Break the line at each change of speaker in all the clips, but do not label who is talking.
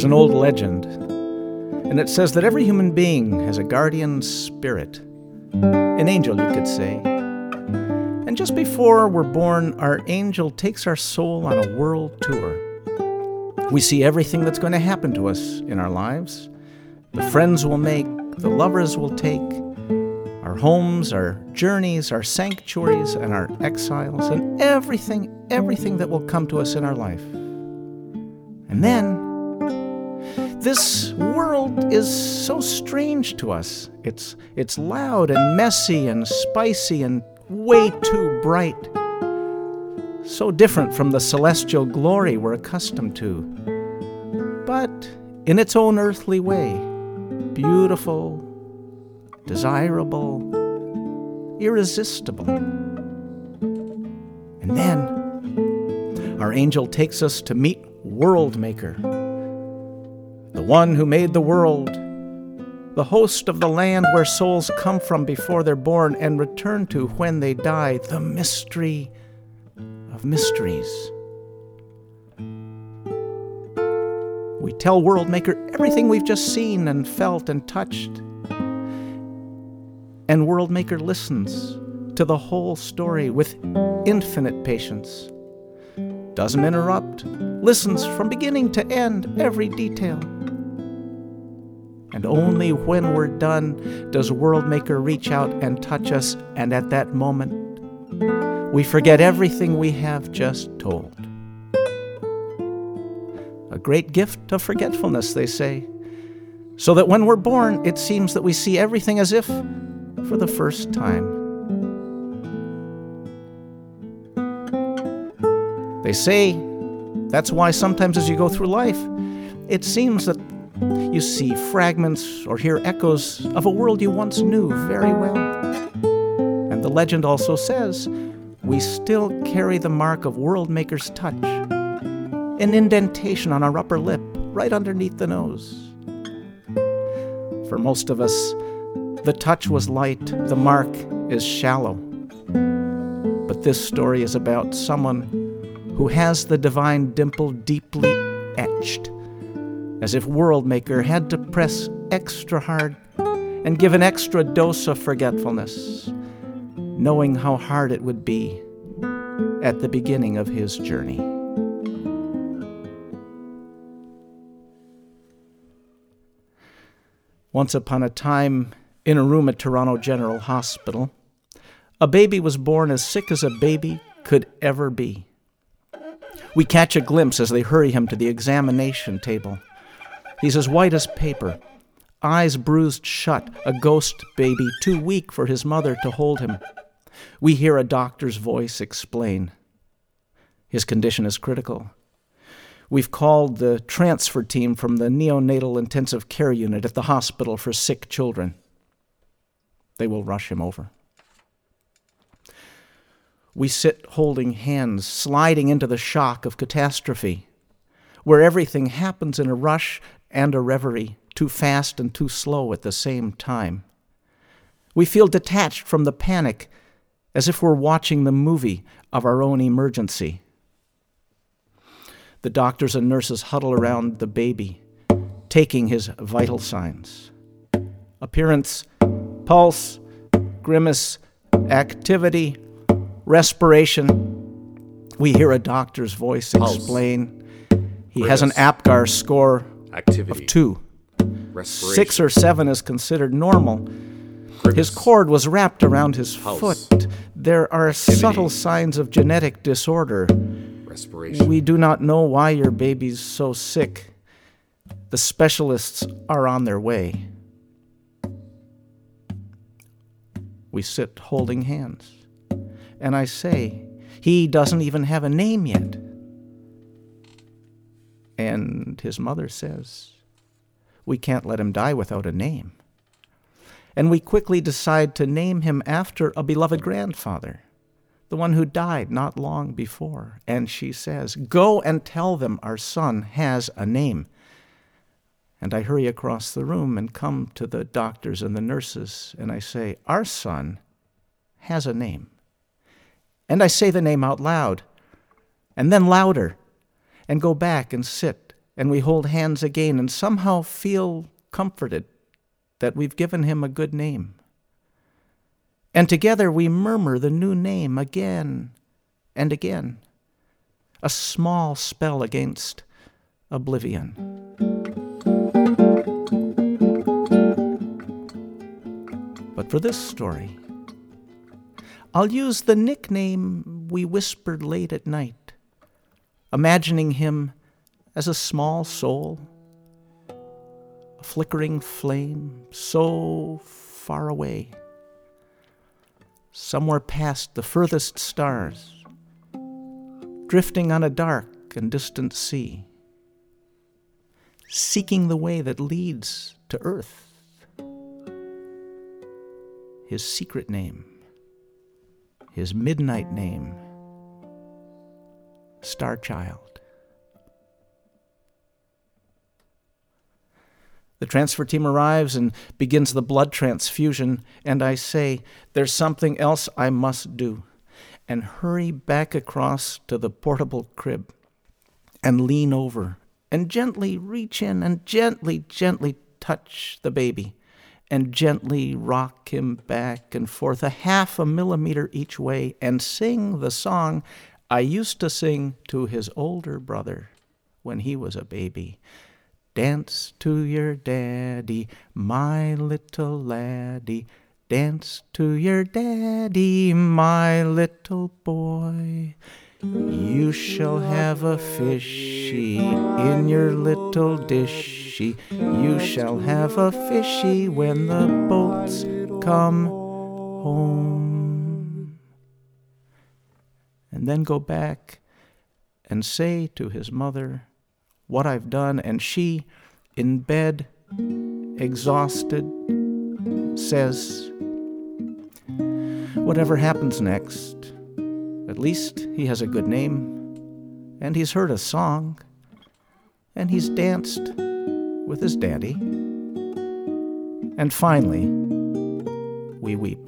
There's an old legend, and it says that every human being has a guardian spirit, an angel, you could say. And just before we're born, our angel takes our soul on a world tour. We see everything that's going to happen to us in our lives, the friends we'll make, the lovers we'll take, our homes, our journeys, our sanctuaries, and our exiles, and everything that will come to us in our life. And then, this world is so strange to us. It's loud and messy and spicy and way too bright. So different from the celestial glory we're accustomed to. But in its own earthly way, beautiful, desirable, irresistible. And then, our angel takes us to meet World Maker, the one who made the world, the host of the land where souls come from before they're born and return to when they die, the mystery of mysteries. We tell World Maker everything we've just seen and felt and touched. And World Maker listens to the whole story with infinite patience. Doesn't interrupt, listens from beginning to end, every detail. And only when we're done does World Maker reach out and touch us, and at that moment, we forget everything we have just told. A great gift of forgetfulness, they say, so that when we're born, it seems that we see everything as if for the first time. They say that's why sometimes as you go through life, it seems that you see fragments or hear echoes of a world you once knew very well. And the legend also says we still carry the mark of World Maker's touch, an indentation on our upper lip, right underneath the nose. For most of us, the touch was light, the mark is shallow. But this story is about someone who has the divine dimple deeply etched, as if World Maker had to press extra hard and give an extra dose of forgetfulness, knowing how hard it would be at the beginning of his journey. Once upon a time, in a room at Toronto General Hospital, a baby was born as sick as a baby could ever be. We catch a glimpse as they hurry him to the examination table. He's as white as paper, eyes bruised shut, a ghost baby too weak for his mother to hold him. We hear a doctor's voice explain. His condition is critical. We've called the transfer team from the neonatal intensive care unit at the hospital for sick children. They will rush him over. We sit holding hands, sliding into the shock of catastrophe, where everything happens in a rush and a reverie, too fast and too slow at the same time. We feel detached from the panic, as if we're watching the movie of our own emergency. The doctors and nurses huddle around the baby, taking his vital signs. Appearance, pulse, grimace, activity, respiration. We hear a doctor's voice explain. He has an APGAR score of 2. 6 or 7 is considered normal. His cord was wrapped around his foot. There are subtle signs of genetic disorder. We do not know why your baby's so sick. The specialists are on their way. We sit holding hands. And I say, he doesn't even have a name yet. And his mother says, we can't let him die without a name. And we quickly decide to name him after a beloved grandfather, the one who died not long before. And she says, go and tell them our son has a name. And I hurry across the room and come to the doctors and the nurses, and I say, our son has a name. And I say the name out loud, and then louder, and go back and sit and we hold hands again and somehow feel comforted that we've given him a good name. And together we murmur the new name again and again, a small spell against oblivion. But for this story, I'll use the nickname we whispered late at night, imagining him as a small soul, a flickering flame so far away, somewhere past the furthest stars, drifting on a dark and distant sea, seeking the way that leads to earth. His secret name, his midnight name, Star Child. The transfer team arrives and begins the blood transfusion, and I say, there's something else I must do, and hurry back across to the portable crib and lean over and gently reach in and gently touch the baby and gently rock him back and forth 0.5 millimeter each way and sing the song I used to sing to his older brother when he was a baby. Dance to your daddy, my little laddie. Dance to your daddy, my little boy. You shall have a fishy in your little dishy. You shall have a fishy when the boats come home. And then go back and say to his mother what I've done, and she, in bed, exhausted, says, whatever happens next, at least he has a good name, and he's heard a song, and he's danced with his daddy. And finally, we weep.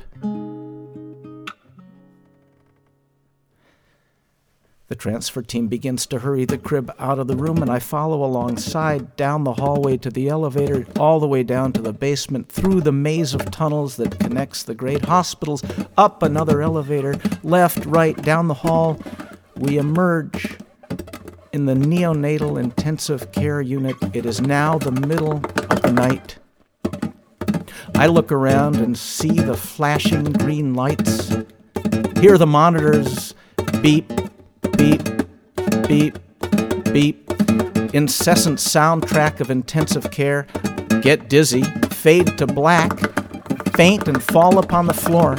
The transfer team begins to hurry the crib out of the room, and I follow alongside down the hallway to the elevator, all the way down to the basement, through the maze of tunnels that connects the great hospitals, up another elevator, left, right, down the hall. We emerge in the neonatal intensive care unit. It is now the middle of the night. I look around and see the flashing green lights, hear the monitors beep, beep, beep, beep, incessant soundtrack of intensive care, get dizzy, fade to black, faint and fall upon the floor.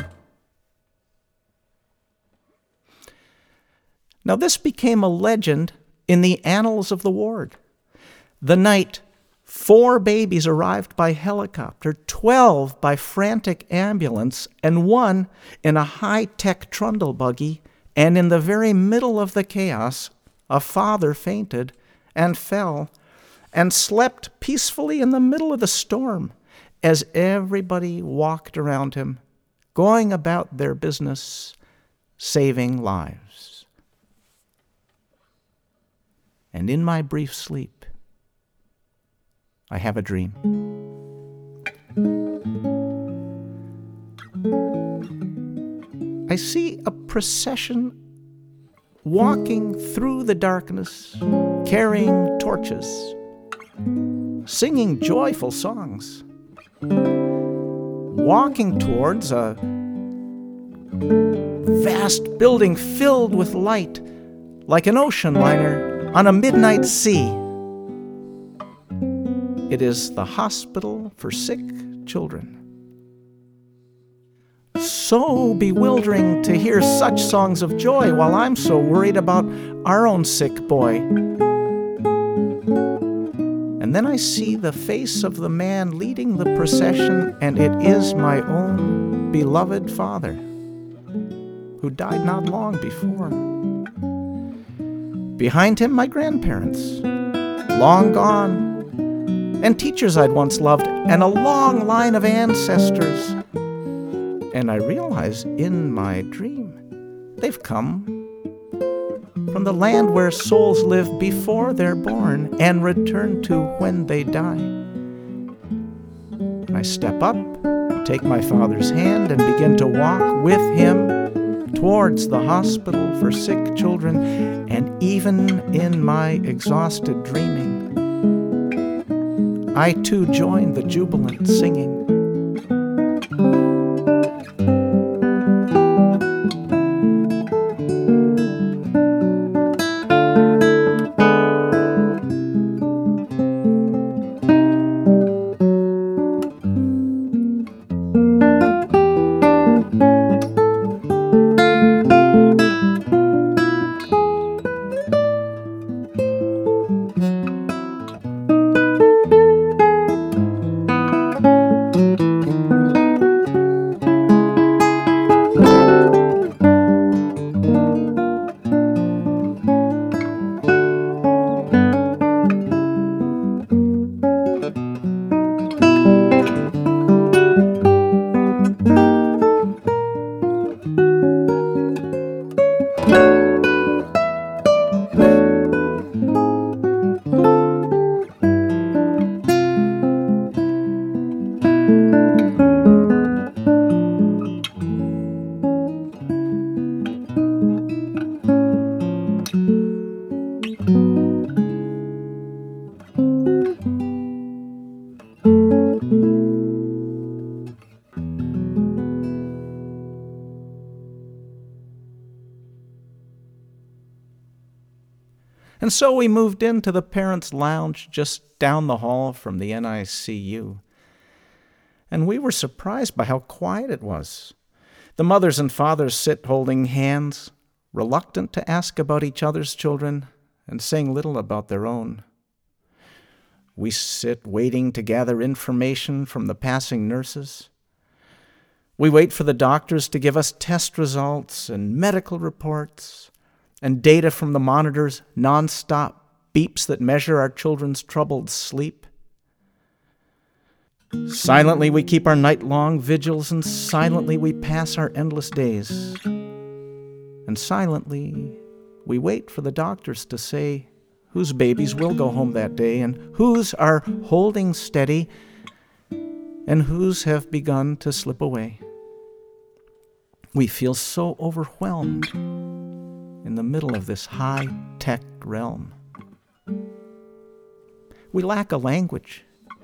Now this became a legend in the annals of the ward. The night 4 babies arrived by helicopter, 12 by frantic ambulance, and 1 in a high-tech trundle buggy. And in the very middle of the chaos, a father fainted and fell and slept peacefully in the middle of the storm as everybody walked around him, going about their business, saving lives. And in my brief sleep, I have a dream. I see a procession walking through the darkness, carrying torches, singing joyful songs, walking towards a vast building filled with light, like an ocean liner on a midnight sea. It is the hospital for sick children. So bewildering to hear such songs of joy while I'm so worried about our own sick boy. And then I see the face of the man leading the procession, and it is my own beloved father, who died not long before. Behind him, my grandparents, long gone, and teachers I'd once loved, and a long line of ancestors. And I realize in my dream, they've come from the land where souls live before they're born and return to when they die. And I step up and take my Father's hand and begin to walk with him towards the hospital for sick children, and even in my exhausted dreaming, I too join the jubilant singing. And so we moved into the parents' lounge just down the hall from the NICU. And we were surprised by how quiet it was. The mothers and fathers sit holding hands, reluctant to ask about each other's children and saying little about their own. We sit waiting to gather information from the passing nurses. We wait for the doctors to give us test results and medical reports and data from the monitors, nonstop beeps that measure our children's troubled sleep. Silently we keep our night-long vigils, and silently we pass our endless days. And silently we wait for the doctors to say whose babies will go home that day, and whose are holding steady, and whose have begun to slip away. We feel so overwhelmed in the middle of this high-tech realm. We lack a language.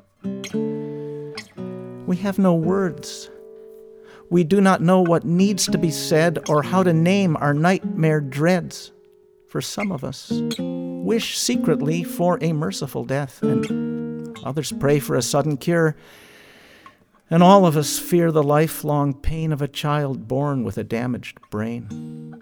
We have no words. We do not know what needs to be said or how to name our nightmare dreads. For some of us wish secretly for a merciful death, and others pray for a sudden cure, and all of us fear the lifelong pain of a child born with a damaged brain.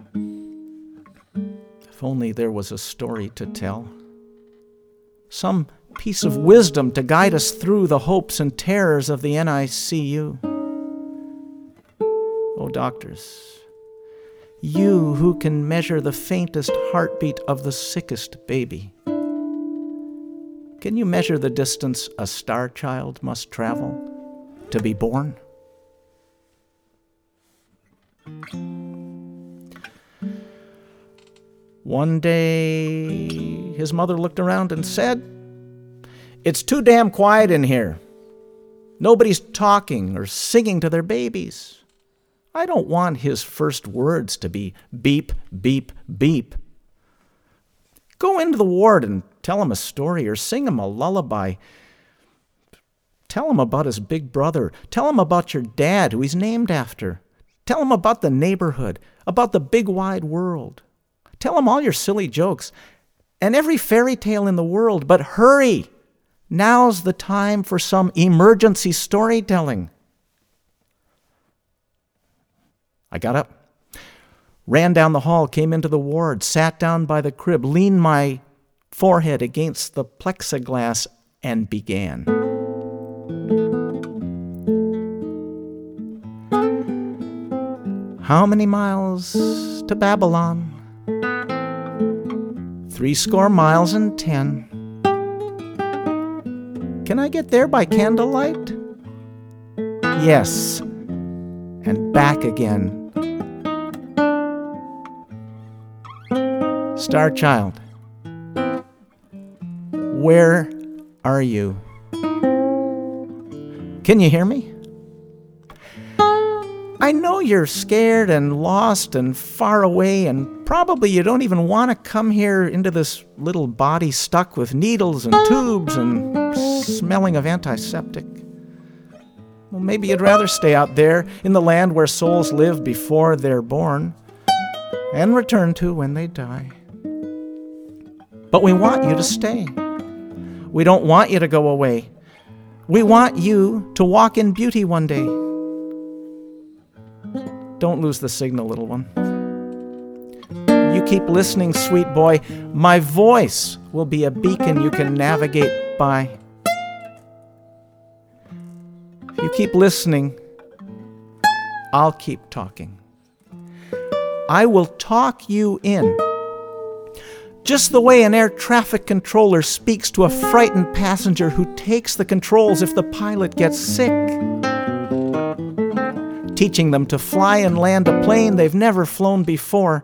If only there was a story to tell, some piece of wisdom to guide us through the hopes and terrors of the NICU. Oh, doctors, you who can measure the faintest heartbeat of the sickest baby, can you measure the distance a star child must travel to be born? One day, his mother looked around and said, "It's too damn quiet in here. Nobody's talking or singing to their babies. I don't want his first words to be beep, beep, beep. Go into the ward and tell him a story or sing him a lullaby. Tell him about his big brother. Tell him about your dad, who he's named after. Tell him about the neighborhood, about the big wide world. Tell him all your silly jokes and every fairy tale in the world, but hurry! Now's the time for some emergency storytelling." I got up, ran down the hall, came into the ward, sat down by the crib, leaned my forehead against the plexiglass, and began. How many miles to Babylon? 70 miles and 10. Can I get there by candlelight? Yes, and back again. Star Child, where are you? Can you hear me? I know you're scared and lost and far away, and probably you don't even want to come here into this little body stuck with needles and tubes and smelling of antiseptic. Well, maybe you'd rather stay out there in the land where souls live before they're born and return to when they die. But we want you to stay. We don't want you to go away. We want you to walk in beauty one day. Don't lose the signal, little one. You keep listening, sweet boy. My voice will be a beacon you can navigate by. If you keep listening, I'll keep talking. I will talk you in. Just the way an air traffic controller speaks to a frightened passenger who takes the controls if the pilot gets sick. Teaching them to fly and land a plane they've never flown before.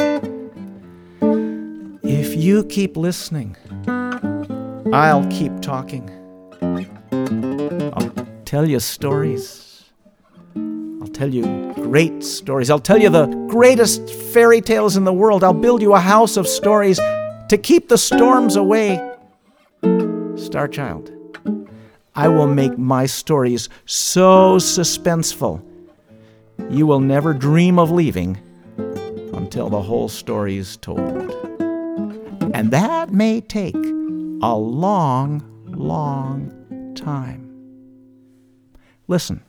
If you keep listening, I'll keep talking. I'll tell you stories. I'll tell you great stories. I'll tell you the greatest fairy tales in the world. I'll build you a house of stories to keep the storms away. Star Child, I will make my stories so suspenseful you will never dream of leaving until the whole story's told. And that may take a long, long time. Listen.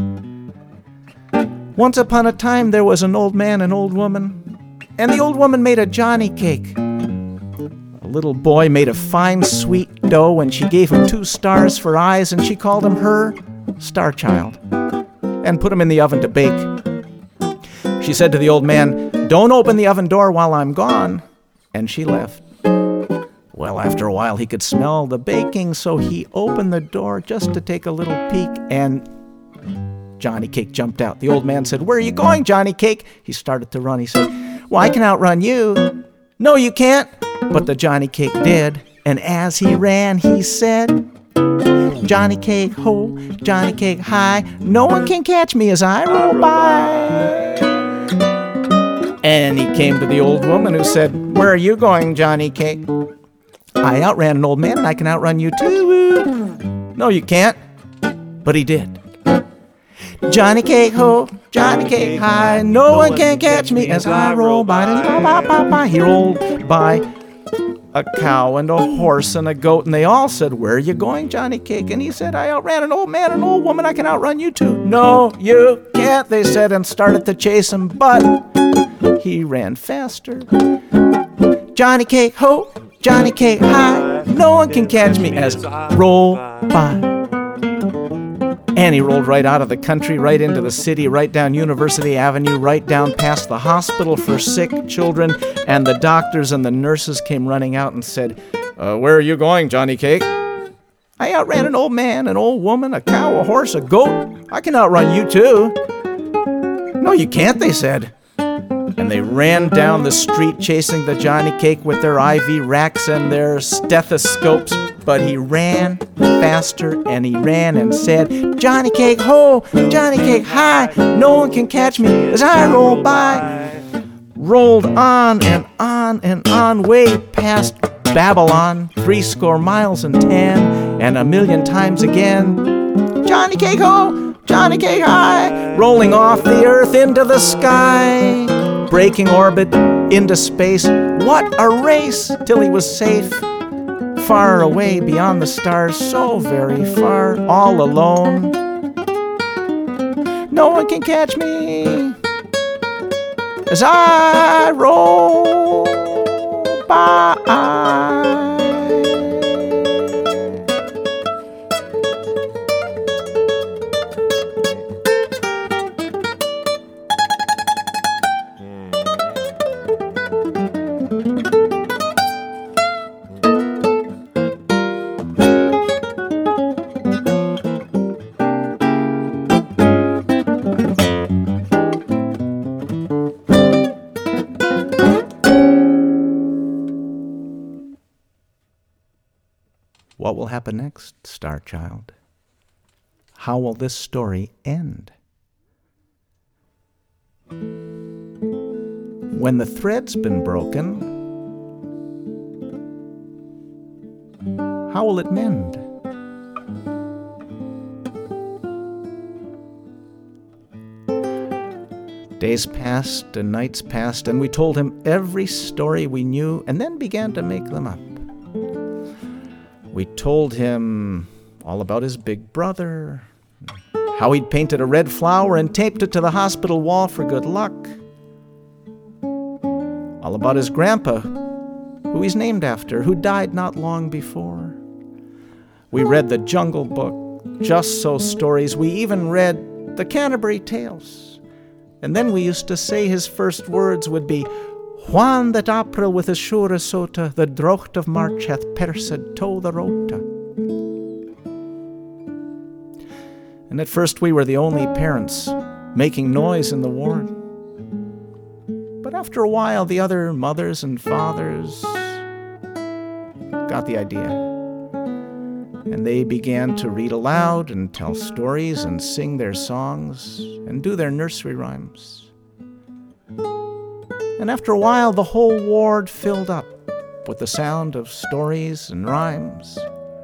Once upon a time, there was an old man and old woman, and the old woman made a Johnny cake. A little boy made a fine, sweet dough, and she gave him 2 stars for eyes, and she called him her Star Child, and put him in the oven to bake. She said to the old man, "Don't open the oven door while I'm gone," and she left. Well, after a while, he could smell the baking, so he opened the door just to take a little peek, and Johnny Cake jumped out. The old man said, "Where are you going, Johnny Cake?" He started to run. He said, "Well, I can outrun you." "No, you can't." But the Johnny Cake did, and as he ran, he said, "Johnny Cake ho, Johnny Cake high, no one can catch me as I roll by." And he came to the old woman who said, "Where are you going, Johnny Cake?" "I outran an old man and I can outrun you too." "No, you can't." But he did. "Johnny Cake ho, Johnny Cake high, no one can catch me as I roll by." He rolled by a cow and a horse and a goat, and they all said, "Where are you going, Johnny Cake?" And he said, "I outran an old man and an old woman, I can outrun you too." "No, you can't," they said, and started to chase him, but he ran faster. "Johnny Cake ho, Johnny Cake high, no one can catch me as I roll by." And he rolled right out of the country, right into the city, right down University Avenue, right down past the hospital for sick children, and the doctors and the nurses came running out and said, "Where are you going, Johnny Cake?" "I outran an old man, an old woman, a cow, a horse, a goat. I can outrun you too." "No, you can't," they said. And they ran down the street chasing the Johnny Cake with their IV racks and their stethoscopes. But he ran faster, and he ran and said, "Johnny Cake ho, Johnny Cake high, no one can catch me as I roll by." Rolled on and on and on, way past Babylon, 70 miles and 10, and 1,000,000 times again. Johnny Cake ho, Johnny Cake high, rolling off the earth into the sky, breaking orbit into space. What a race till he was safe, far away beyond the stars, so very far, all alone. No one can catch me as I roll by. will happen next, Star Child? How will this story end? When the thread's been broken, how will it mend? Days passed and nights passed, and we told him every story we knew and then began to make them up. We told him all about his big brother, how he'd painted a red flower and taped it to the hospital wall for good luck, all about his grandpa, who he's named after, who died not long before. We read the Jungle Book, Just So stories. We even read the Canterbury Tales. And then we used to say his first words would be, Juan that April with his sure sota, the drocht of March hath persed to the rota. And at first we were the only parents making noise in the ward. But after a while, the other mothers and fathers got the idea. And they began to read aloud and tell stories and sing their songs and do their nursery rhymes. And after a while, the whole ward filled up with the sound of stories and rhymes.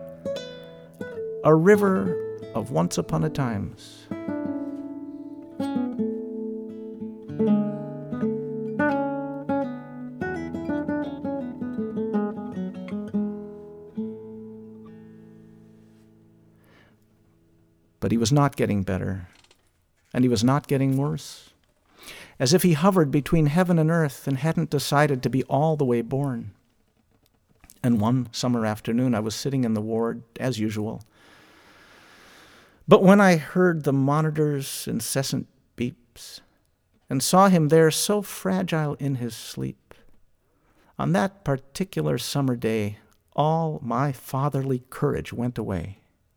A river of once upon a times. But he was not getting better, and he was not getting worse, as if he hovered between heaven and earth and hadn't decided to be all the way born. And one summer afternoon, I was sitting in the ward, as usual. But when I heard the monitor's incessant beeps and saw him there so fragile in his sleep, on that particular summer day, all my fatherly courage went away.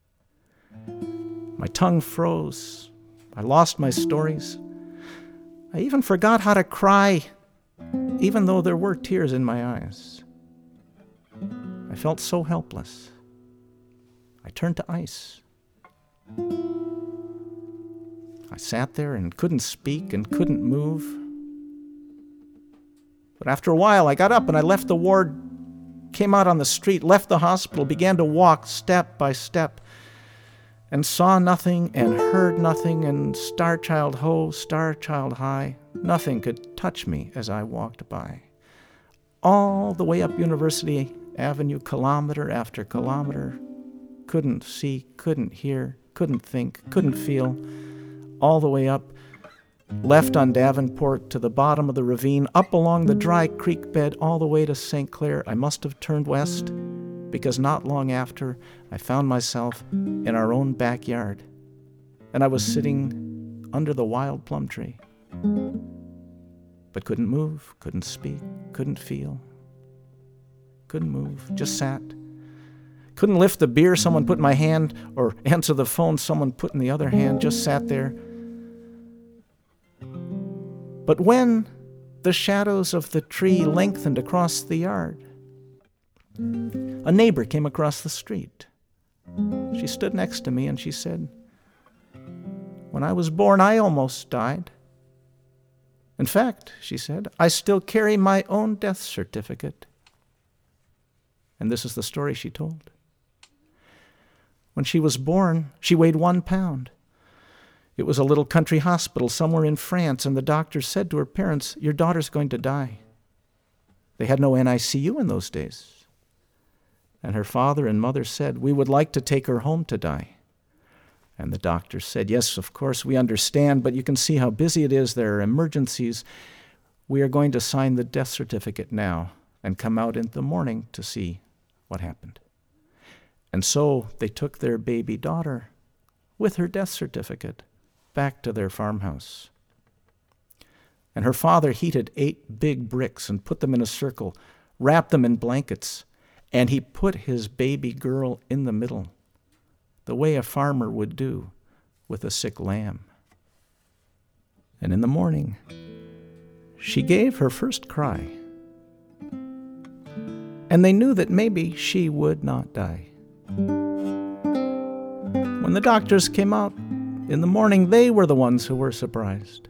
My tongue froze. I lost my stories. I even forgot how to cry, even though there were tears in my eyes. I felt so helpless. I turned to ice. I sat there and couldn't speak and couldn't move. But after a while, I got up and I left the ward, came out on the street, left the hospital, began to walk step by step, and saw nothing and heard nothing, and star child ho, star child high, nothing could touch me as I walked by. All the way up University Avenue, kilometer after kilometer, couldn't see, couldn't hear, couldn't think, couldn't feel, all the way up, left on Davenport to the bottom of the ravine, up along the dry creek bed, all the way to St. Clair. I must have turned west, because not long after, I found myself in our own backyard, and I was sitting under the wild plum tree, but couldn't move, couldn't speak, couldn't feel, couldn't move, just sat. Couldn't lift the beer someone put in my hand or answer the phone someone put in the other hand, just sat there. But when the shadows of the tree lengthened across the yard, a neighbor came across the street. She stood next to me and she said, "When I was born, I almost died. In fact," she said, "I still carry my own death certificate." And this is the story she told. When she was born, she weighed 1 pound. It was a little country hospital somewhere in France, and the doctor said to her parents, "Your daughter's going to die." They had no NICU in those days. And her father and mother said, "We would like to take her home to die." And the doctor said, "Yes, of course, we understand, but you can see how busy it is. There are emergencies. We are going to sign the death certificate now and come out in the morning to see what happened." And so they took their baby daughter with her death certificate back to their farmhouse. And her father heated 8 big bricks and put them in a circle, wrapped them in blankets, and he put his baby girl in the middle, the way a farmer would do with a sick lamb. And in the morning, she gave her first cry. And they knew that maybe she would not die. When the doctors came out in the morning, they were the ones who were surprised.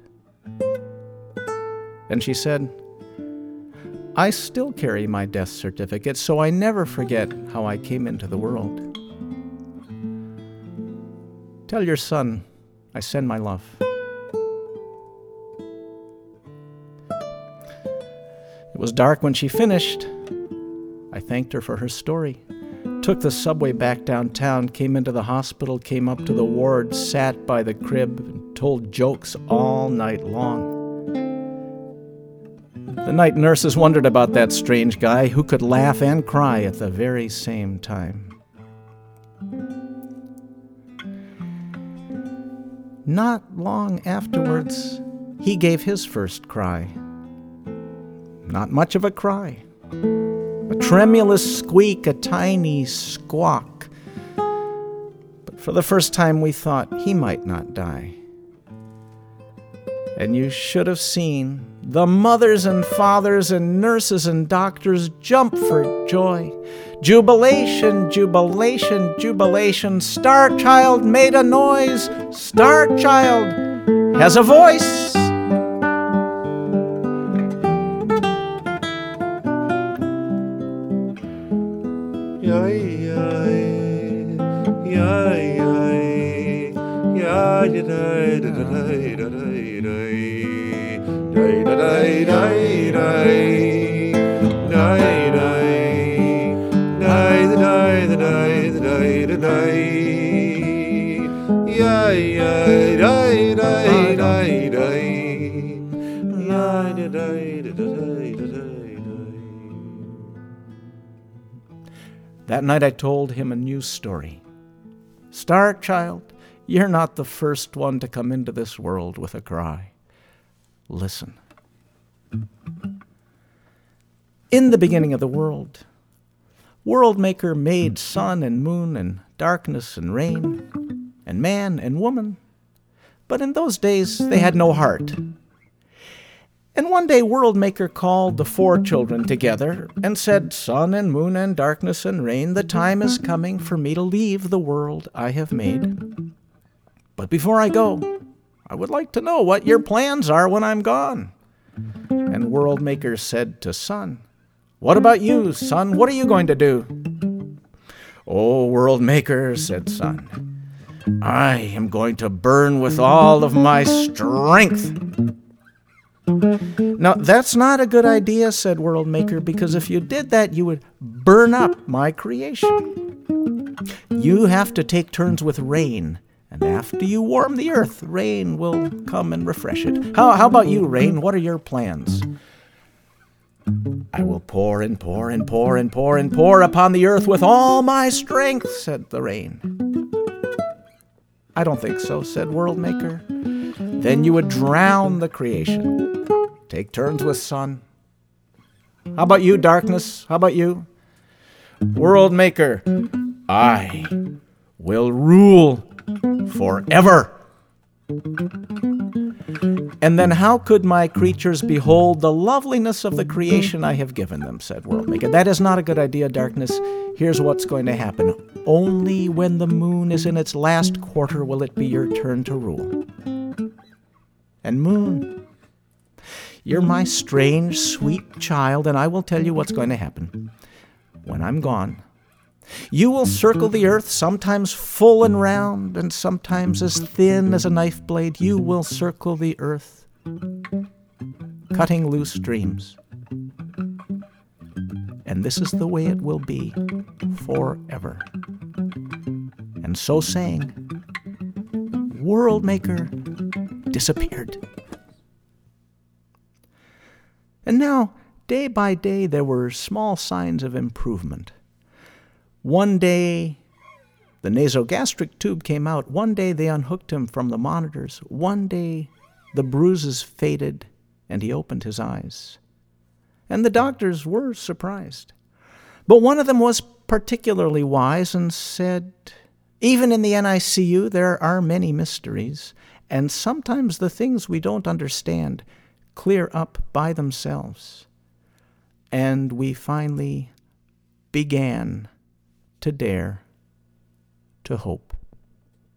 And she said, "I still carry my death certificate, so I never forget how I came into the world. Tell your son I send my love." It was dark when she finished. I thanked her for her story, took the subway back downtown, came into the hospital, came up to the ward, sat by the crib, and told jokes all night long. The night nurses wondered about that strange guy who could laugh and cry at the very same time. Not long afterwards, he gave his first cry. Not much of a cry. A tremulous squeak, a tiny squawk. But for the first time we thought he might not die. And you should have seen the mothers and fathers and nurses and doctors jump for joy. Jubilation, jubilation, jubilation. Star Child made a noise. Star Child has a voice. That night I told him a new story. Star Child, you're not the first one to come into this world with a cry. Listen. In the beginning of the world, World Maker made sun and moon and darkness and rain and man and woman. But in those days, they had no heart. And one day World Maker called the 4 children together and said, "Sun and moon and darkness and rain, the time is coming for me to leave the world I have made. But before I go, I would like to know what your plans are when I'm gone." And World Maker said to Sun, "What about you, Sun? What are you going to do?" "Oh, World Maker," said Sun, "I am going to burn with all of my strength." "Now, that's not a good idea," said World Maker, "because if you did that, you would burn up my creation. You have to take turns with rain, and after you warm the earth, rain will come and refresh it. How about you, rain? What are your plans?" "I will pour and pour and pour and pour and pour upon the earth with all my strength," said the rain. "I don't think so," said World Maker. "Then you would drown the creation. Take turns with sun. How about you, darkness? How about you?" "World Maker, I will rule forever." "And then how could my creatures behold the loveliness of the creation I have given them?" said World Maker. "That is not a good idea, darkness. Here's what's going to happen. Only when the moon is in its last quarter will it be your turn to rule. And moon, you're my strange, sweet child, and I will tell you what's going to happen. When I'm gone, you will circle the earth, sometimes full and round, and sometimes as thin as a knife blade. You will circle the earth, cutting loose dreams. And this is the way it will be forever." And so saying, World Maker disappeared. And now, day by day, there were small signs of improvement. One day, the nasogastric tube came out. One day, they unhooked him from the monitors. One day, the bruises faded, and he opened his eyes. And the doctors were surprised. But one of them was particularly wise and said, "Even in the NICU, there are many mysteries, and sometimes the things we don't understand clear up by themselves." And we finally began to dare to hope.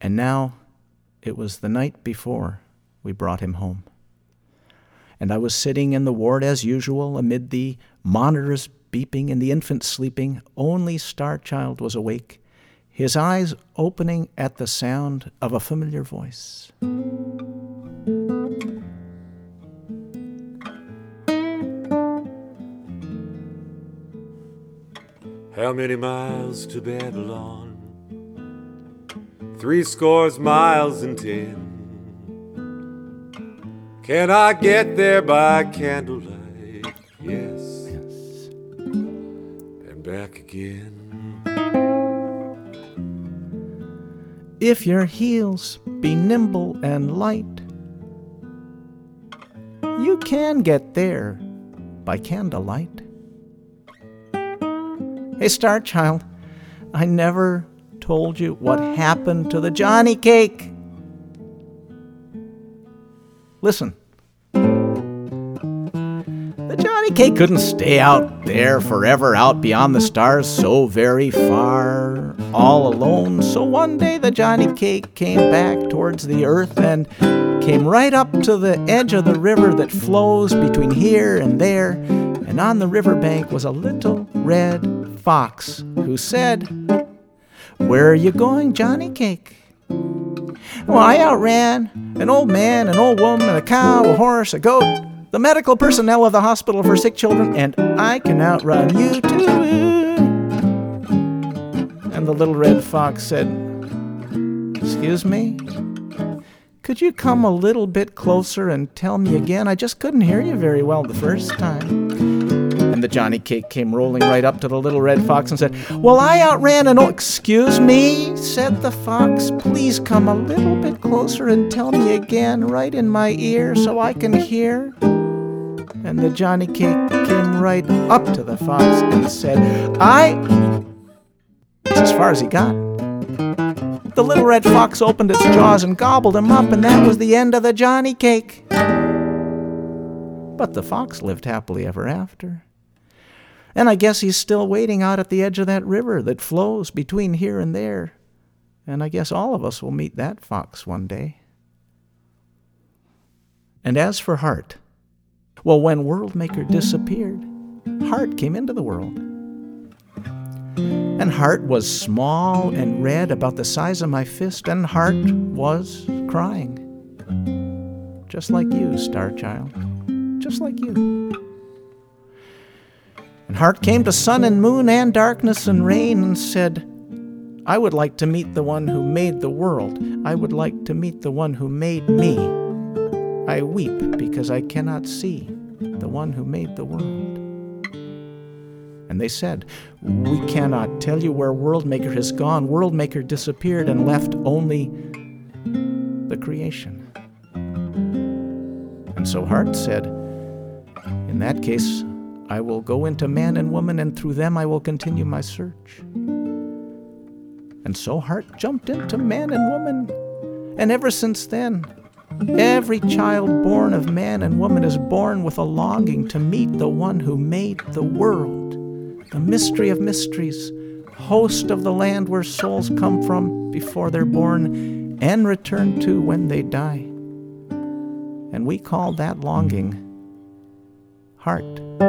And now it was the night before we brought him home. And I was sitting in the ward as usual amid the monitors beeping and the infant sleeping. Only Starchild was awake, his eyes opening at the sound of a familiar voice.
How many miles to Babylon? 70 miles and 10. Can I get there by candlelight? Yes. And back again.
If your heels be nimble and light, you can get there by candlelight. Hey, Starchild, I never told you what happened to the Johnny Cake. Listen. The Johnny Cake couldn't stay out there forever, out beyond the stars, so very far, all alone. So one day the Johnny Cake came back towards the earth and came right up to the edge of the river that flows between here and there. And on the riverbank was a little red fox who said, "Where are you going, Johnny Cake?" "Well, I outran an old man, an old woman, a cow, a horse, a goat, the medical personnel of the hospital for sick children, and I can outrun you too." And the little red fox said, "Excuse me? Could you come a little bit closer and tell me again? I just couldn't hear you very well the first time." And the Johnny Cake came rolling right up to the little red fox and said, "Well, I outran an old..." "Excuse me," said the fox, "please come a little bit closer and tell me again right in my ear so I can hear." And the Johnny Cake came right up to the fox and said, That's as far as he got. The little red fox opened its jaws and gobbled him up, and that was the end of the Johnny Cake. But the fox lived happily ever after. And I guess he's still waiting out at the edge of that river that flows between here and there. And I guess all of us will meet that fox one day. And as for Hart, well, when Worldmaker disappeared, Hart came into the world. And Hart was small and red, about the size of my fist, and Hart was crying. Just like you, Starchild. Just like you. And Hart came to sun and moon and darkness and rain and said, "I would like to meet the one who made the world. I would like to meet the one who made me. I weep because I cannot see the one who made the world." And they said, "We cannot tell you where Worldmaker has gone. Worldmaker disappeared and left only the creation." And so Hart said, "In that case, I will go into man and woman, and through them I will continue my search." And so Hart jumped into man and woman. And ever since then, every child born of man and woman is born with a longing to meet the one who made the world, the mystery of mysteries, host of the land where souls come from before they're born and return to when they die. And we call that longing heart.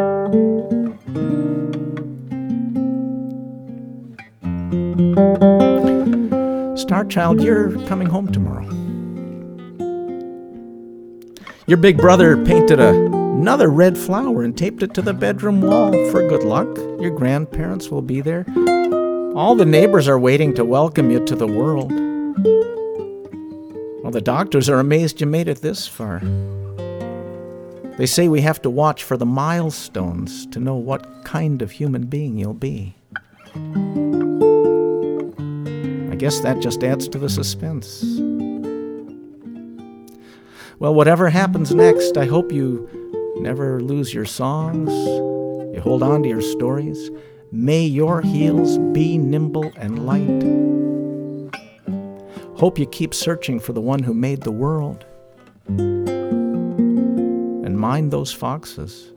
Starchild, you're coming home tomorrow. Your big brother painted another red flower and taped it to the bedroom wall for good luck. Your grandparents will be there. All the neighbors are waiting to welcome you to the world. Well, the doctors are amazed you made it this far. They say we have to watch for the milestones to know what kind of human being you'll be. I guess that just adds to the suspense. Well, whatever happens next, I hope you never lose your songs. You hold on to your stories. May your heels be nimble and light. Hope you keep searching for the one who made the world. And mind those foxes.